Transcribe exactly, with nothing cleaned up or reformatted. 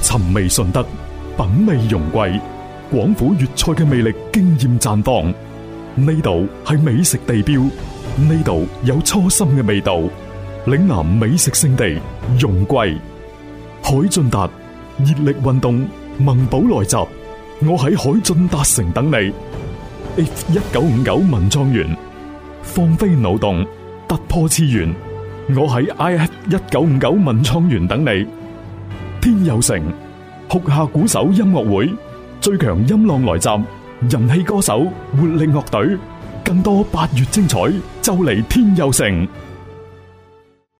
尋味順德，品味榮貴，廣府粵菜嘅魅力驚豔綻放。呢度係美食地標，呢度有初心嘅味道。嶺南美食勝地容桂，海進達熱力運動，萌寶來襲，我喺海進達城等你。F 一九五九文創園，放飛腦洞，突破次元，我喺 I F 一九五九文創園等你。天佑城酷夏鼓手音樂會，最強音浪來襲，人氣歌手，活力樂隊，更多八月精彩就嚟天佑城。